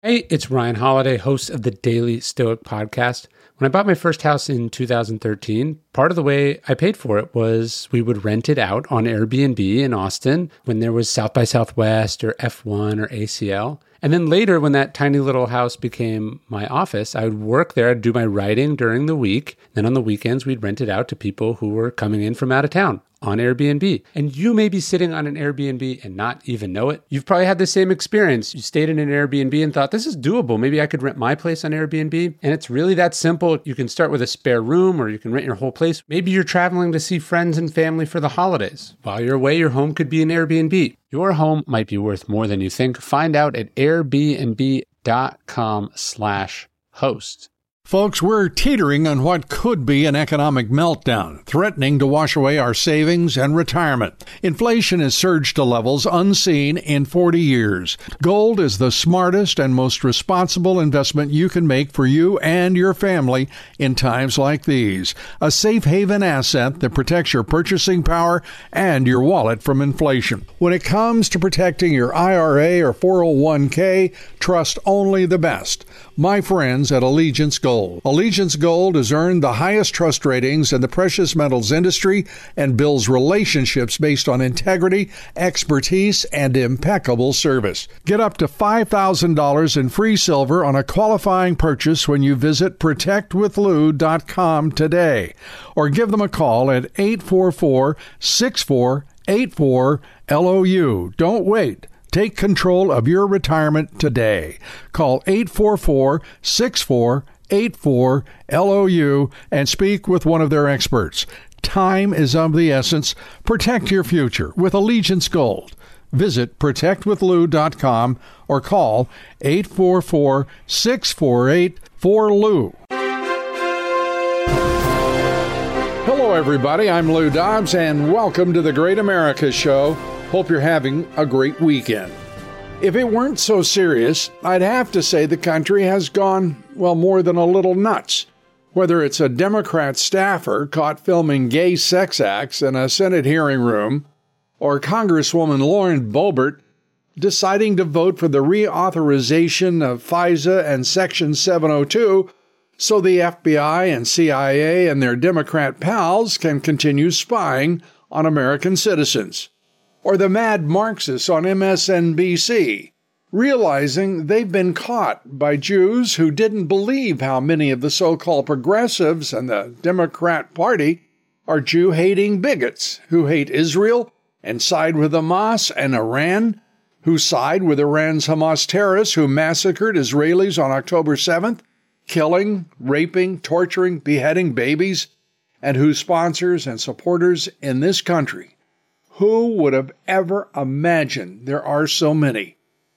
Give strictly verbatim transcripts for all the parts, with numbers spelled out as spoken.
Hey, it's Ryan Holiday, host of the Daily Stoic Podcast. When I bought my first house in two thousand thirteen, part of the way I paid for it was we would rent it out on Airbnb in Austin when there was South by Southwest or F one or A C L. And then later, when that tiny little house became my office, I would work there. I'd do my writing during the week. Then on the weekends, we'd rent it out to people who were coming in from out of town on Airbnb. And you may be sitting on an Airbnb and not even know it. You've probably had the same experience. You stayed in an Airbnb and thought, this is doable. Maybe I could rent my place on Airbnb. And it's really that simple. You can start with a spare room or you can rent your whole place. Maybe you're traveling to see friends and family for the holidays. While you're away, your home could be an Airbnb. Your home might be worth more than you think. Find out at airbnb.com slash host. Folks, we're teetering on what could be an economic meltdown, threatening to wash away our savings and retirement. Inflation has surged to levels unseen in forty years. Gold is the smartest and most responsible investment you can make for you and your family in times like these. A safe haven asset that protects your purchasing power and your wallet from inflation. When it comes to protecting your I R A or four oh one k, trust only the best. My friends at Allegiance Gold. Allegiance Gold has earned the highest trust ratings in the precious metals industry and builds relationships based on integrity, expertise, and impeccable service. Get up to five thousand dollars in free silver on a qualifying purchase when you visit protect with lou dot com today. Or give them a call at eight four four, six four eight four, L O U. Don't wait. Take control of your retirement today. Call eight four four, six four eight four, L O U and speak with one of their experts. Time is of the essence. Protect your future with Allegiance Gold. Visit protect with lou dot com or call eight four four, six four eight four, L U. Hello, everybody. I'm Lou Dobbs, and welcome to the Great America Show. Hope you're having a great weekend. If it weren't so serious, I'd have to say the country has gone, well, more than a little nuts. Whether it's a Democrat staffer caught filming gay sex acts in a Senate hearing room, or Congresswoman Lauren Boebert deciding to vote for the reauthorization of FISA and Section seven oh two so the F B I and C I A and their Democrat pals can continue spying on American citizens. Or the mad Marxists on M S N B C, realizing they've been caught by Jews who didn't believe how many of the so-called progressives and the Democrat Party are Jew-hating bigots who hate Israel and side with Hamas and Iran, who side with Iran's Hamas terrorists who massacred Israelis on October seventh, killing, raping, torturing, beheading babies, and whose sponsors and supporters in this country. Who would have ever imagined there are so many?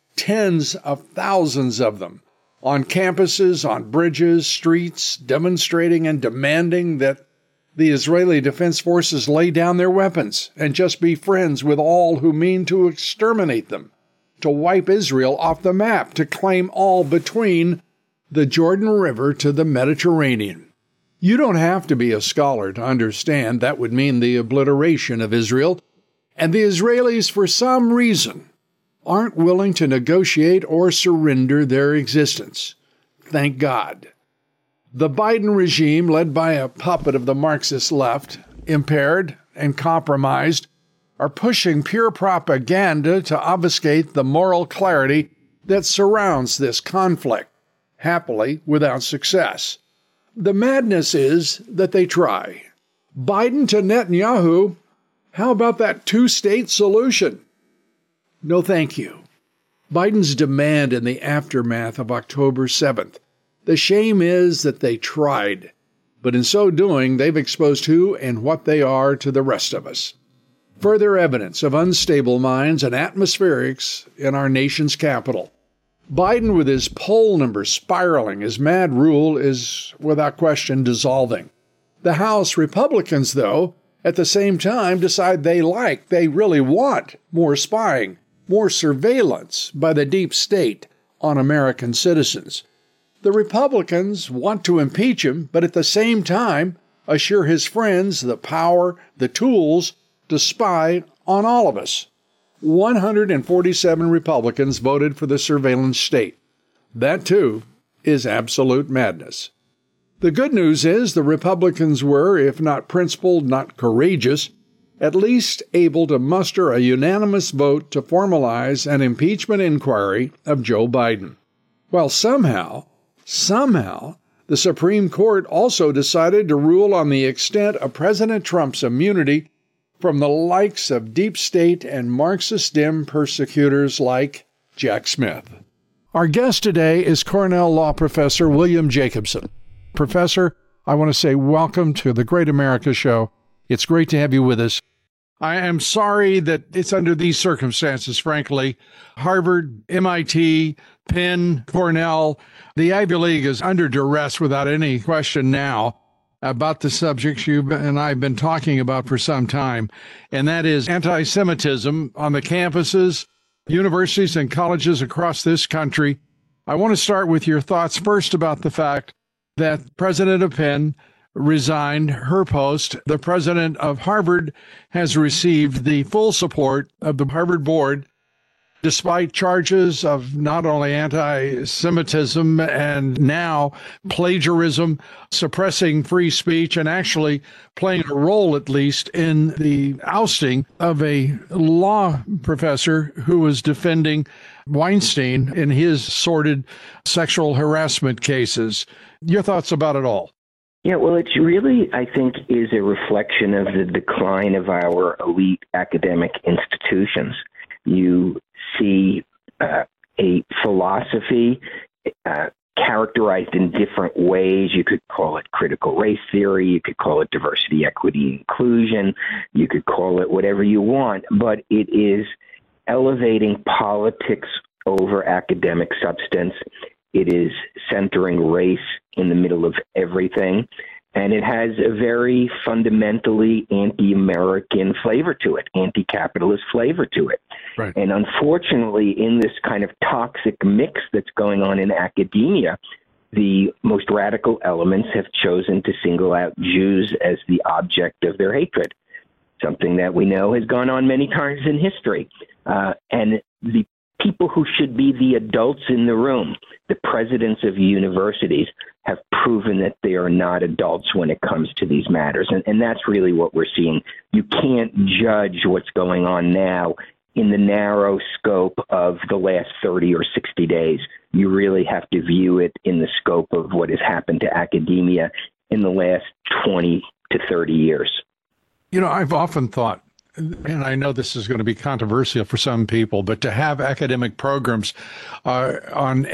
Tens of thousands of them on campuses, on bridges, streets, demonstrating and demanding that the Israeli Defense Forces lay down their weapons and just be friends with all who mean to exterminate them, to wipe Israel off the map, to claim all between the Jordan River to the Mediterranean. You don't have to be a scholar to understand that would mean the obliteration of Israel. And the Israelis, for some reason, aren't willing to negotiate or surrender their existence. Thank God. The Biden regime, led by a puppet of the Marxist left, impaired and compromised, are pushing pure propaganda to obfuscate the moral clarity that surrounds this conflict, happily without success. The madness is that they try. Biden to Netanyahu. How about that two-state solution? No, thank you. Biden's demand in the aftermath of October seventh. The shame is that they tried, but in so doing, they've exposed who and what they are to the rest of us. Further evidence of unstable minds and atmospherics in our nation's capital. Biden, with his poll numbers spiraling, his mad rule is, without question, dissolving. The House Republicans, though, at the same time, decide they like, they really want more spying, more surveillance by the deep state on American citizens. The Republicans want to impeach him, but at the same time assure his friends the power, the tools to spy on all of us. one hundred forty-seven Republicans voted for the surveillance state. That, too, is absolute madness. The good news is the Republicans were, if not principled, not courageous, at least able to muster a unanimous vote to formalize an impeachment inquiry of Joe Biden. Well, somehow, somehow, the Supreme Court also decided to rule on the extent of President Trump's immunity from the likes of deep state and Marxist-Dem persecutors like Jack Smith. Our guest today is Cornell Law Professor William Jacobson. Professor, I want to say welcome to the Great America Show. It's great to have you with us. I am sorry that it's under these circumstances, frankly. Harvard, M I T, Penn, Cornell, the Ivy League is under duress without any question now about the subjects you and I have been talking about for some time, and that is anti-Semitism on the campuses, universities, and colleges across this country. I want to start with your thoughts first about the fact that President of Penn resigned her post. The president of Harvard has received the full support of the Harvard board, despite charges of not only anti-Semitism and now plagiarism, suppressing free speech, and actually playing a role, at least, in the ousting of a law professor who was defending Weinstein in his sordid sexual harassment cases. Your thoughts about it all? Yeah, well, it's really, I think, is a reflection of the decline of our elite academic institutions. You see uh, a philosophy uh, characterized in different ways. You could call it critical race theory. You could call it diversity, equity, inclusion. You could call it whatever you want, but it is elevating politics over academic substance. It is centering race in the middle of everything. And it has a very fundamentally anti-American flavor to it, anti-capitalist flavor to it. Right. And unfortunately, in this kind of toxic mix that's going on in academia, the most radical elements have chosen to single out Jews as the object of their hatred, something that we know has gone on many times in history. Uh, and the people who should be the adults in the room, the presidents of universities, have proven that they are not adults when it comes to these matters. And, and that's really what we're seeing. You can't judge what's going on now in the narrow scope of the last thirty or sixty days. You really have to view it in the scope of what has happened to academia in the last twenty to thirty years. You know, I've often thought, and I know this is going to be controversial for some people, but to have academic programs uh, on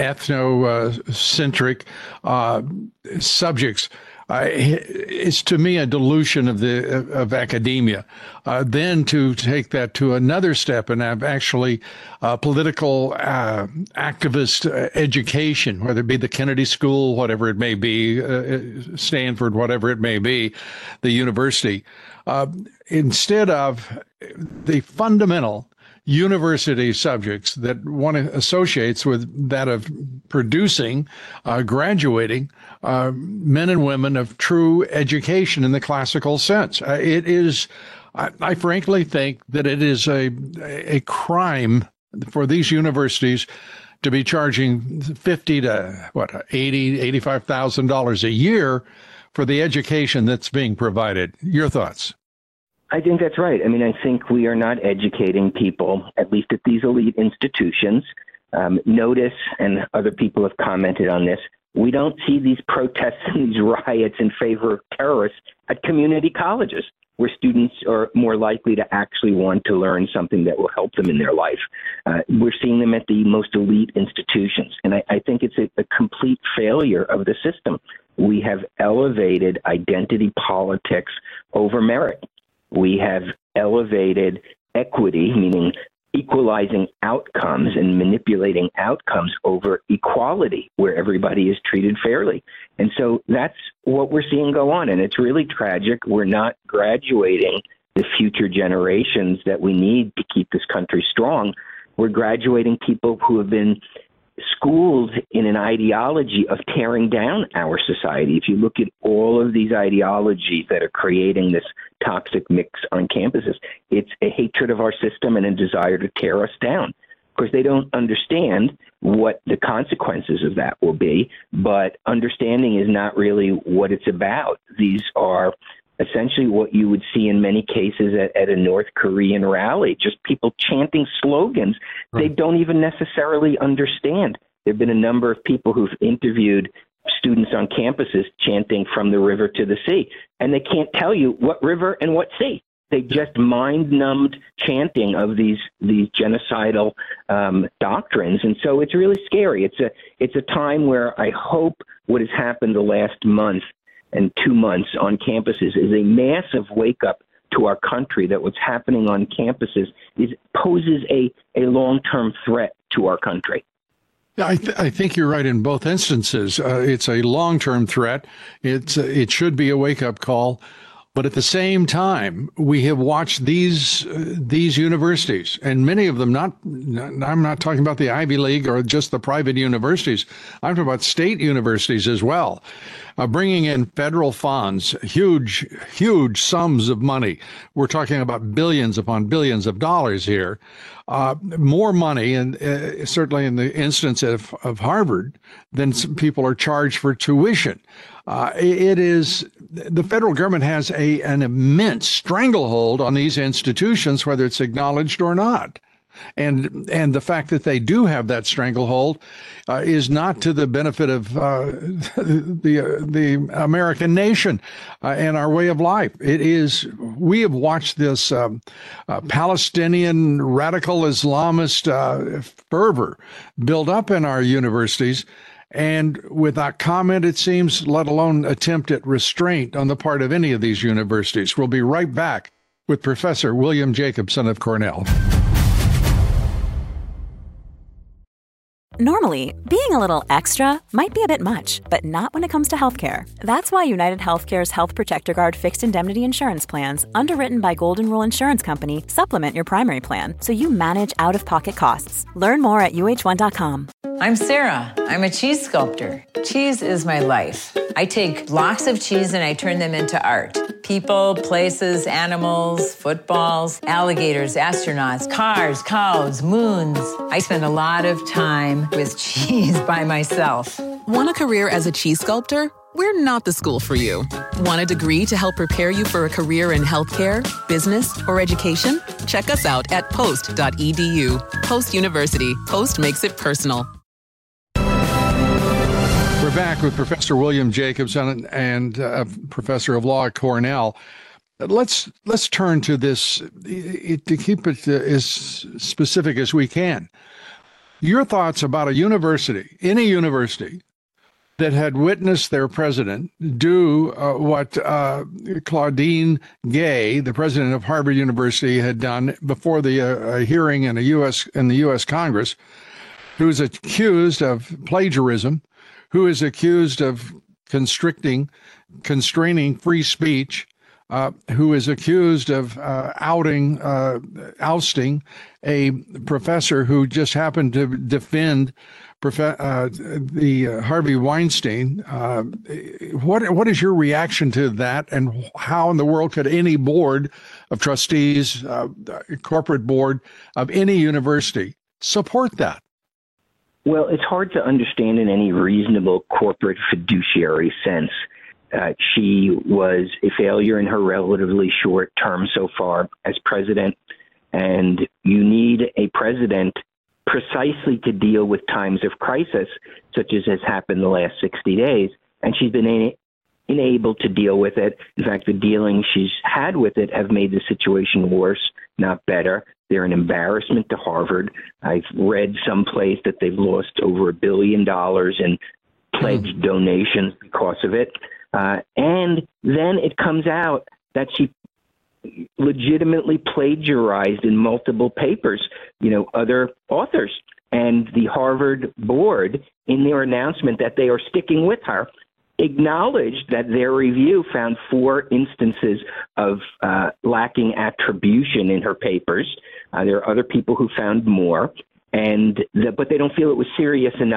ethnocentric uh, subjects uh, is, to me, a dilution of the of academia. Uh, then to take that to another step and have actually uh, political uh, activist uh, education, whether it be the Kennedy School, whatever it may be, uh, Stanford, whatever it may be, the university. Uh, instead of the fundamental university subjects that one associates with that of producing, uh, graduating uh, men and women of true education in the classical sense. Uh, it is, I, I frankly think that it is a a crime for these universities to be charging fifty to what eighty, eighty-five thousand dollars a year for the education that's being provided. Your thoughts? I think that's right. I mean, I think we are not educating people, at least at these elite institutions. Um, notice, and other people have commented on this, we don't see these protests and these riots in favor of terrorists at community colleges, where students are more likely to actually want to learn something that will help them in their life. Uh, we're seeing them at the most elite institutions. And I, I think it's a, a complete failure of the system. We have elevated identity politics over merit. We have elevated equity, meaning equalizing outcomes and manipulating outcomes, over equality, where everybody is treated fairly. And so that's what we're seeing go on. And it's really tragic. We're not graduating the future generations that we need to keep this country strong. We're graduating people who have been schooled in an ideology of tearing down our society. If you look at all of these ideologies that are creating this toxic mix on campuses, it's a hatred of our system and a desire to tear us down. course, they don't understand what the consequences of that will be, but understanding is not really what it's about. These are essentially what you would see in many cases at, at a North Korean rally, just people chanting slogans right. They don't even necessarily understand. There have been a number of people who've interviewed students on campuses chanting from the river to the sea, and they can't tell you what river and what sea. They just mind-numbed chanting of these these genocidal um, doctrines, and so it's really scary. It's a it's a time where I hope what has happened the last month and two months on campuses is a massive wake-up to our country that what's happening on campuses is poses a, a long-term threat to our country. I, th- I think you're right in both instances. Uh, it's a long-term threat. It's uh, it should be a wake-up call. But at the same time, we have watched these uh, these universities, and many of them not, not, I'm not talking about the Ivy League or just the private universities. I'm talking about state universities as well, uh, bringing in federal funds, huge, huge sums of money. We're talking about billions upon billions of dollars here. Uh, more money, and uh, certainly in the instance of, of Harvard, than some people are charged for tuition. Uh, it is the federal government has a an immense stranglehold on these institutions, whether it's acknowledged or not. And and the fact that they do have that stranglehold uh, is not to the benefit of uh, the uh, the American nation uh, and our way of life. It is. We have watched this um, uh, Palestinian radical Islamist uh, fervor build up in our universities, and without comment, it seems, let alone attempt at restraint on the part of any of these universities. We'll be right back with Professor William Jacobson of Cornell. Normally, being a little extra might be a bit much, but not when it comes to healthcare. That's why United Healthcare's Health Protector Guard fixed indemnity insurance plans, underwritten by Golden Rule Insurance Company, supplement your primary plan so you manage out-of-pocket costs. Learn more at U H one dot com. I'm Sarah. I'm a cheese sculptor. Cheese is my life. I take blocks of cheese and I turn them into art. People, places, animals, footballs, alligators, astronauts, cars, cows, moons. I spend a lot of time with cheese by myself. Want a career as a cheese sculptor? We're not the school for you. Want a degree to help prepare you for a career in healthcare, business, or education? Check us out at post dot e d u. Post University. Post makes it personal. We're back with Professor William Jacobson and uh, Professor of Law at Cornell. Let's let's turn to this it, to keep it uh, as specific as we can. Your thoughts about a university, any university, that had witnessed their president do uh, what uh, Claudine Gay, the president of Harvard University, had done before the uh, hearing in a U S in the U S Congress, who is accused of plagiarism, who is accused of constricting, constraining free speech, uh, who is accused of uh, outing, uh, ousting a professor who just happened to defend prof- uh, the uh, Harvey Weinstein. Uh, what what is your reaction to that, and how in the world could any board of trustees, uh, corporate board of any university support that? Well, it's hard to understand in any reasonable corporate fiduciary sense. Uh, she was a failure in her relatively short term so far as president, and you need a president precisely to deal with times of crisis, such as has happened the last sixty days, and she's been in, unable to deal with it. In fact, the dealings she's had with it have made the situation worse, not better. They're an embarrassment to Harvard. I've read someplace that they've lost over a billion dollars in pledged mm. donations because of it. Uh, and then it comes out that she legitimately plagiarized in multiple papers, you know, other authors. And the Harvard board, in their announcement that they are sticking with her, acknowledged that their review found four instances of uh, lacking attribution in her papers. Uh, there are other people who found more, and the, but they don't feel it was serious enough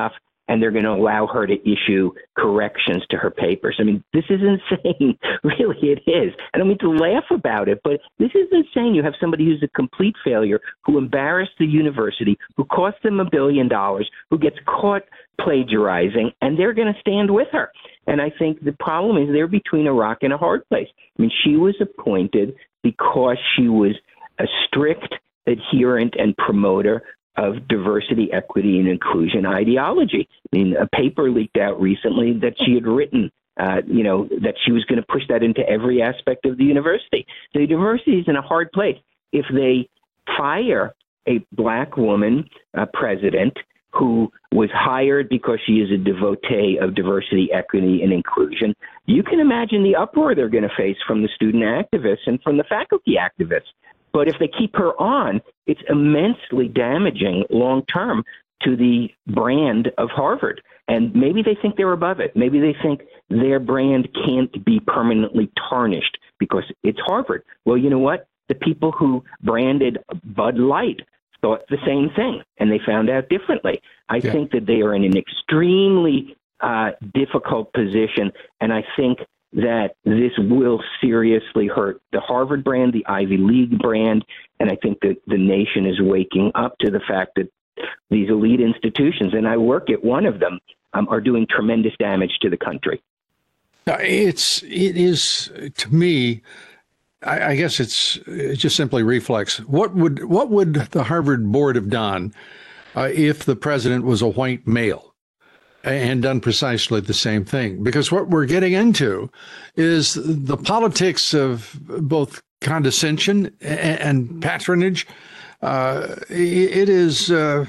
and they're going to allow her to issue corrections to her papers. I mean, this is insane. Really, it is. I don't mean to laugh about it, but this is insane. You have somebody who's a complete failure, who embarrassed the university, who cost them a billion dollars, who gets caught plagiarizing, and they're going to stand with her. And I think the problem is they're between a rock and a hard place. I mean, she was appointed because she was a strict adherent and promoter of diversity, equity, and inclusion ideology. I mean, a paper leaked out recently that she had written, uh, you know, that she was going to push that into every aspect of the university. So the university is in a hard place. If they fire a black woman uh, president who was hired because she is a devotee of diversity, equity, and inclusion, you can imagine the uproar they're going to face from the student activists and from the faculty activists. But if they keep her on, it's immensely damaging long-term to the brand of Harvard. And maybe they think they're above it. Maybe they think their brand can't be permanently tarnished because it's Harvard. Well, you know what? The people who branded Bud Light thought the same thing, and they found out differently. I yeah. think that they are in an extremely uh, difficult position, and I think that this will seriously hurt the Harvard brand, the Ivy League brand, and I think that the nation is waking up to the fact that these elite institutions, and I work at one of them, um, are doing tremendous damage to the country. It's, it is, to me, I, I guess it's, it's just simply reflex. What would, what would the Harvard board have done uh, if the president was a white male and done precisely the same thing? Because what we're getting into is the politics of both condescension and patronage. Uh, it is, uh,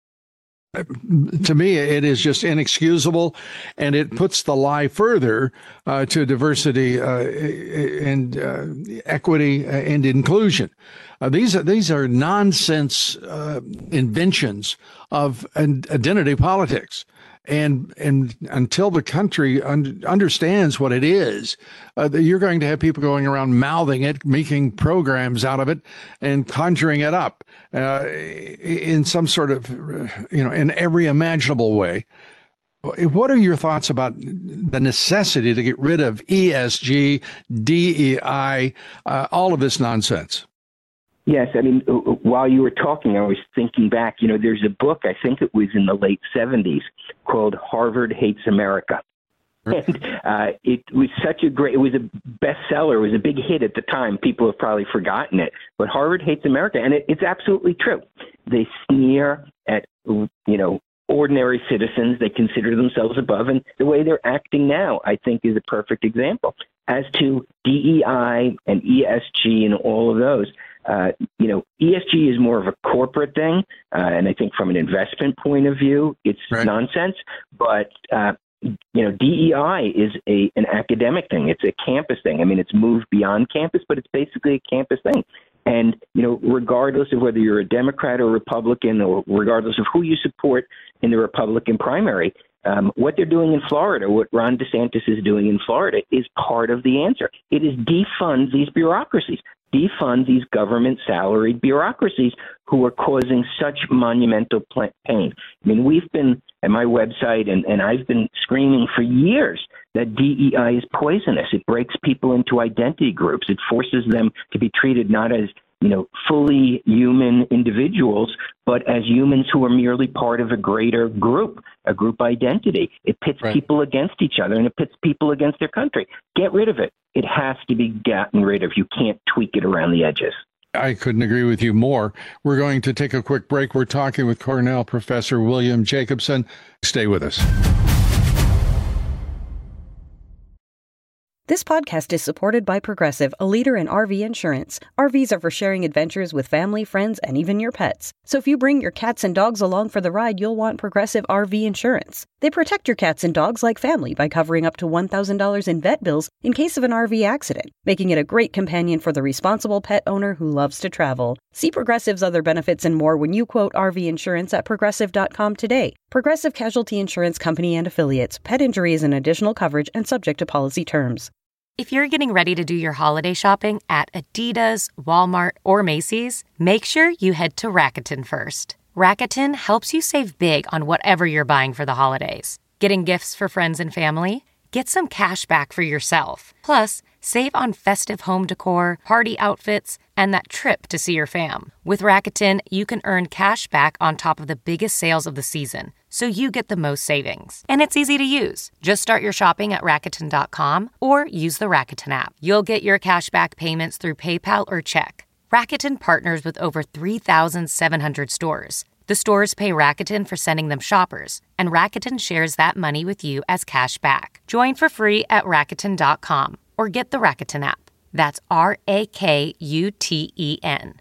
to me, it is just inexcusable, and it puts the lie further uh, to diversity uh, and uh, equity and inclusion. Uh, these are these are nonsense uh, inventions of identity politics. And and until the country un- understands what it is, uh, you're going to have people going around mouthing it, making programs out of it, and conjuring it up uh, in some sort of, you know, in every imaginable way. What are your thoughts about the necessity to get rid of E S G, D E I, uh, all of this nonsense? Yes, I mean, while you were talking, I was thinking back, you know, there's a book, I think it was in the late seventies, called Harvard Hates America. And uh, it was such a great, it was a bestseller, it was a big hit at the time. People have probably forgotten it, but Harvard Hates America, and it, it's absolutely true. They sneer at, you know, ordinary citizens. They consider themselves above, and the way they're acting now, I think, is a perfect example. As to D E I and E S G and all of those, Uh, you know, E S G is more of a corporate thing, uh, and I think from an investment point of view, it's right. nonsense. But uh, you know, D E I is a an academic thing. It's a campus thing. I mean, it's moved beyond campus, but it's basically a campus thing. And you know, regardless of whether you're a Democrat or Republican, or regardless of who you support in the Republican primary, um, what they're doing in Florida, what Ron DeSantis is doing in Florida, is part of the answer. It is defund these bureaucracies. Defund these government salaried bureaucracies who are causing such monumental pain. I mean, we've been at my website, and, and I've been screaming for years that D E I is poisonous. It breaks people into identity groups. It forces them to be treated not as, you know, fully human individuals, but as humans who are merely part of a greater group, a group identity. It pits right. people against each other, and it pits people against their country. Get rid of it. It has to be gotten rid of. You can't tweak it around the edges. I couldn't agree with you more. We're going to take a quick break. We're talking with Cornell Professor William Jacobson. Stay with us. This podcast is supported by Progressive, a leader in R V insurance. R Vs are for sharing adventures with family, friends, and even your pets. So if you bring your cats and dogs along for the ride, you'll want Progressive R V insurance. They protect your cats and dogs like family by covering up to one thousand dollars in vet bills in case of an R V accident, making it a great companion for the responsible pet owner who loves to travel. See Progressive's other benefits and more when you quote R V insurance at progressive dot com today. Progressive Casualty Insurance Company and Affiliates. Pet injury is an additional coverage and subject to policy terms. If you're getting ready to do your holiday shopping at Adidas, Walmart, or Macy's, make sure you head to Rakuten first. Rakuten helps you save big on whatever you're buying for the holidays. Getting gifts for friends and family? Get some cash back for yourself. Plus, save on festive home decor, party outfits, and that trip to see your fam. With Rakuten, you can earn cash back on top of the biggest sales of the season, so you get the most savings. And it's easy to use. Just start your shopping at Rakuten dot com or use the Rakuten app. You'll get your cash back payments through PayPal or check. Rakuten partners with over three thousand seven hundred stores. The stores pay Rakuten for sending them shoppers, and Rakuten shares that money with you as cash back. Join for free at Rakuten dot com or get the Rakuten app. That's R A K U T E N.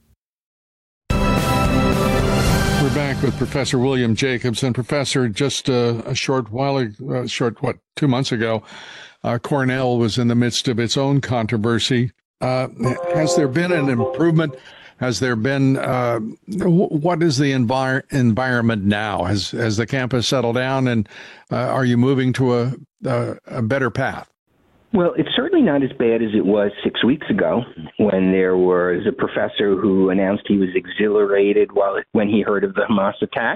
We're back with Professor William Jacobs. And Professor, just uh, a short while, uh, short, what, two months ago, uh, Cornell was in the midst of its own controversy. Uh, has there been an improvement? Has there been, uh, what is the envir- environment now? Has, has the campus settled down, and uh, are you moving to a, a, a better path? Well, it's certainly not as bad as it was six weeks ago when there was a professor who announced he was exhilarated while when he heard of the Hamas attack.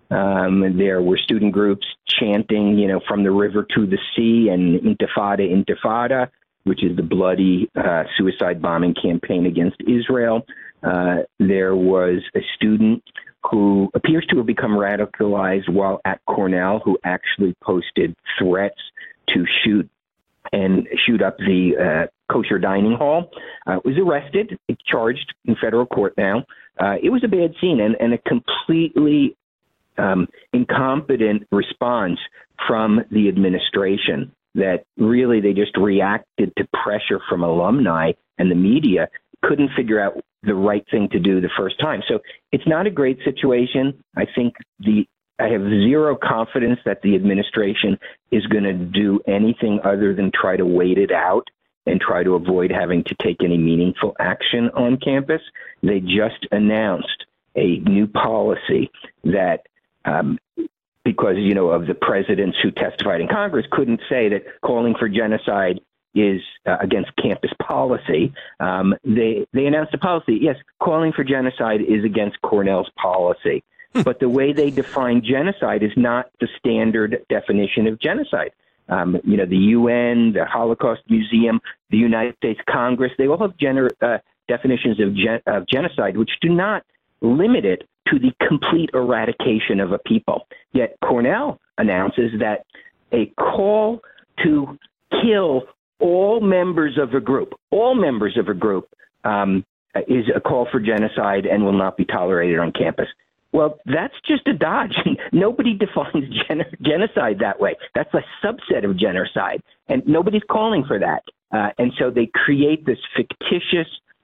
Um, there were student groups chanting, you know, from the river to the sea and Intifada, Intifada, which is the bloody uh, suicide bombing campaign against Israel. Uh, there was a student who appears to have become radicalized while at Cornell, who actually posted threats to shoot and shoot up the uh, kosher dining hall, uh, was arrested, charged in federal court now. Uh, it was a bad scene and, and a completely um, incompetent response from the administration that really they just reacted to pressure from alumni, and the media couldn't figure out the right thing to do the first time. So it's not a great situation. I think the I have zero confidence that the administration is going to do anything other than try to wait it out and try to avoid having to take any meaningful action on campus. They just announced a new policy that, um, because, you know, of the presidents who testified in Congress couldn't say that calling for genocide is uh, against campus policy. Um, they, they announced a policy, yes, calling for genocide is against Cornell's policy. But the way they define genocide is not the standard definition of genocide. Um, you know, the U N, the Holocaust Museum, the United States Congress, they all have gener- uh, definitions of, gen- of genocide, which do not limit it to the complete eradication of a people. Yet Cornell announces that a call to kill all members of a group, all members of a group, um, is a call for genocide and will not be tolerated on campus. Well, that's just a dodge. Nobody defines gen- genocide that way. That's a subset of genocide, and nobody's calling for that. Uh, and so they create this fictitious,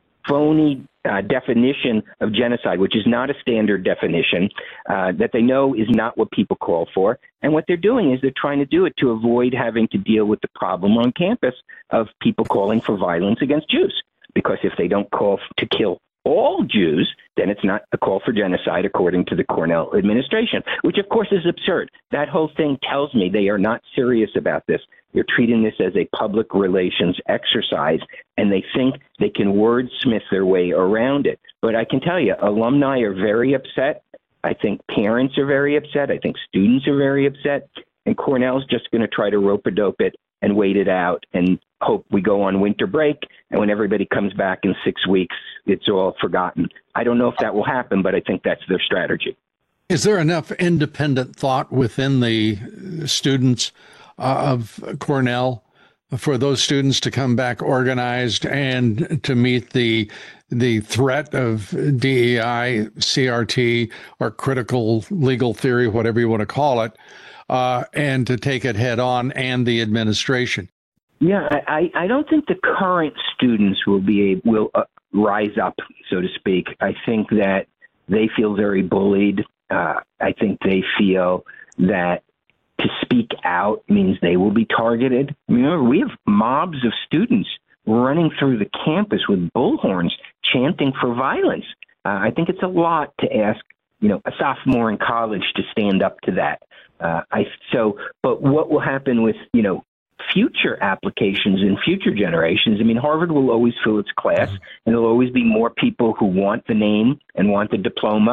phony uh, definition of genocide, which is not a standard definition, uh, that they know is not what people call for. And what they're doing is they're trying to do it to avoid having to deal with the problem on campus of people calling for violence against Jews. Because if they don't call to kill all Jews, then it's not a call for genocide, according to the Cornell administration, which, of course, is absurd. That whole thing tells me they are not serious about this. They're treating this as a public relations exercise, and they think they can wordsmith their way around it. But I can tell you, alumni are very upset. I think parents are very upset. I think students are very upset. And Cornell's just going to try to rope-a-dope it and wait it out and hope we go on winter break, and when everybody comes back in six weeks, it's all forgotten. I don't know if that will happen, but I think that's their strategy. Is there enough independent thought within the students uh, of Cornell for those students to come back organized and to meet the the threat of D E I, C R T, or critical legal theory, whatever you want to call it, uh, and to take it head on, and the administration? Yeah, I, I don't think the current students will be will uh, rise up, so to speak. I think that they feel very bullied. Uh, I think they feel that to speak out means they will be targeted. Remember, we have mobs of students running through the campus with bullhorns, chanting for violence. Uh, I think it's a lot to ask, you know, a sophomore in college to stand up to that. Uh, I so, but what will happen with, you know, future applications in future generations? I mean, Harvard will always fill its class, and there'll always be more people who want the name and want the diploma.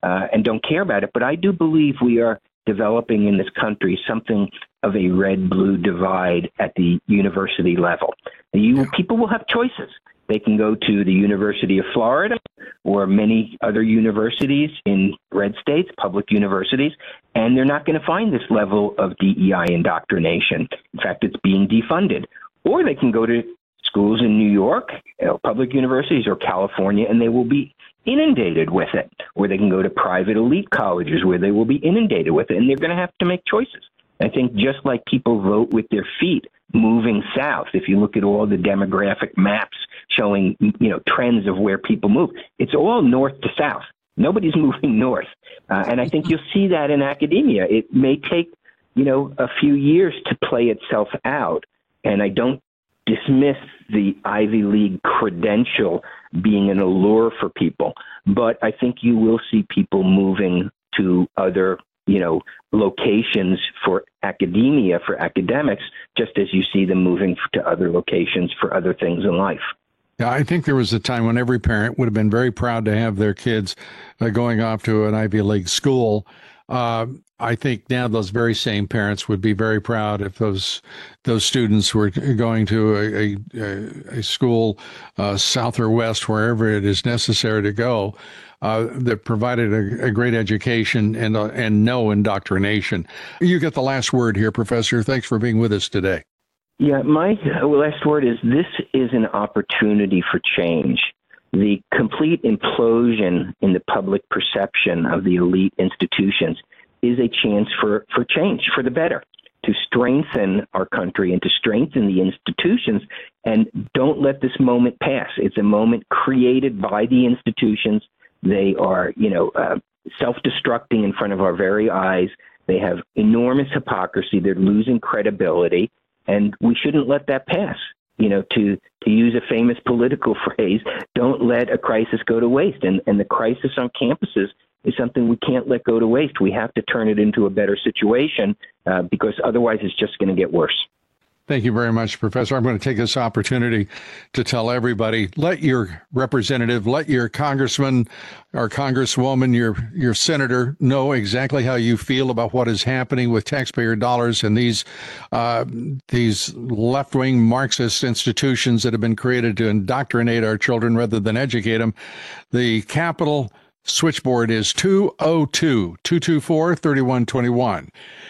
uh, and don't care about it. But I do believe we are developing in this country something of a red-blue divide at the university level. You, people will have choices. They can go to the University of Florida or many other universities in red states, public universities, and they're not going to find this level of D E I indoctrination. In fact, it's being defunded. Or they can go to schools in New York, you know, public universities, or California, and they will be inundated with it. Or they can go to private elite colleges where they will be inundated with it, and they're going to have to make choices. I think just like people vote with their feet moving south, if you look at all the demographic maps showing, you know, trends of where people move, it's all north to south. Nobody's moving north. Uh, and I think you'll see that in academia. It may take, you know, a few years to play itself out. And I don't dismiss the Ivy League credential being an allure for people, but I think you will see people moving to other, you know, locations for academia, for academics, just as you see them moving to other locations for other things in life. Yeah, I think there was a time when every parent would have been very proud to have their kids uh, going off to an Ivy League school. Uh, I think now those very same parents would be very proud if those those students were going to a, a, a school uh, south or west, wherever it is necessary to go, uh, that provided a, a great education and uh, and no indoctrination. You get the last word here, Professor. Thanks for being with us today. Yeah, my last word is this is an opportunity for change. The complete implosion in the public perception of the elite institutions is a chance for, for change, for the better, to strengthen our country and to strengthen the institutions. And don't let this moment pass. It's a moment created by the institutions. They are, you know, uh, self-destructing in front of our very eyes. They have enormous hypocrisy. They're losing credibility. And we shouldn't let that pass. You know, to, to use a famous political phrase, don't let a crisis go to waste. And, and the crisis on campuses is something we can't let go to waste. We have to turn it into a better situation uh, because otherwise it's just going to get worse. Thank you very much, Professor. I'm going to take this opportunity to tell everybody, let your representative, let your congressman or congresswoman, your your senator know exactly how you feel about what is happening with taxpayer dollars and these uh, these left-wing Marxist institutions that have been created to indoctrinate our children rather than educate them. The Capitol switchboard is two oh two, two two four, three one two one.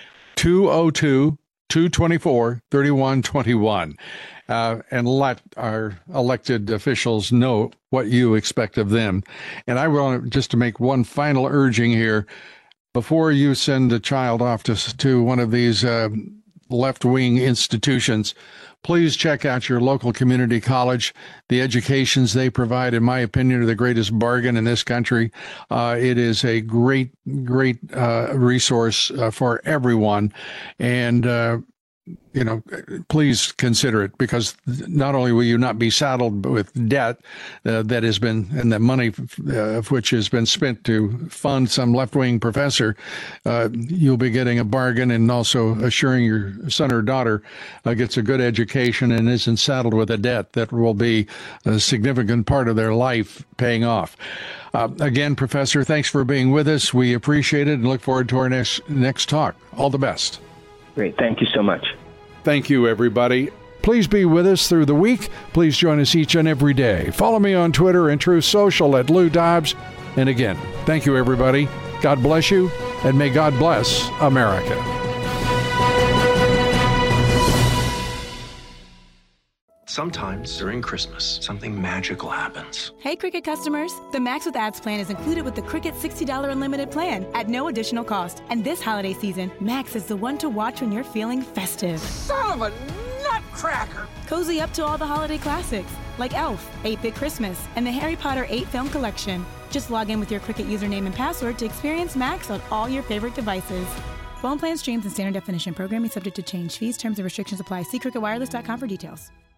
two oh two, two two four, three one two one. Uh, and let our elected officials know what you expect of them. And I want just to make one final urging here. Before you send a child off to, to one of these uh, left-wing institutions, please check out your local community college. The educations they provide, in my opinion, are the greatest bargain in this country. Uh, it is a great, great uh, resource uh, for everyone. And, uh, you know, please consider it, because not only will you not be saddled with debt uh, that has been, and the money uh, of which has been spent to fund some left-wing professor, uh, you'll be getting a bargain and also assuring your son or daughter uh, gets a good education and isn't saddled with a debt that will be a significant part of their life paying off. Uh, again, Professor, thanks for being with us. We appreciate it and look forward to our next next talk. All the best. Great. Thank you so much. Thank you, everybody. Please be with us through the week. Please join us each and every day. Follow me on Twitter and Truth Social at Lou Dobbs. And again, thank you, everybody. God bless you, and may God bless America. Sometimes during Christmas, something magical happens. Hey, Cricket customers. The Max with Ads plan is included with the Cricket sixty dollars unlimited plan at no additional cost. And this holiday season, Max is the one to watch when you're feeling festive. Son of a nutcracker! Cozy up to all the holiday classics, like Elf, eight-Bit Christmas, and the Harry Potter eight film collection. Just log in with your Cricket username and password to experience Max on all your favorite devices. Phone plan streams and standard definition. Programming subject to change. Fees, terms, and restrictions apply. See cricket wireless dot com for details.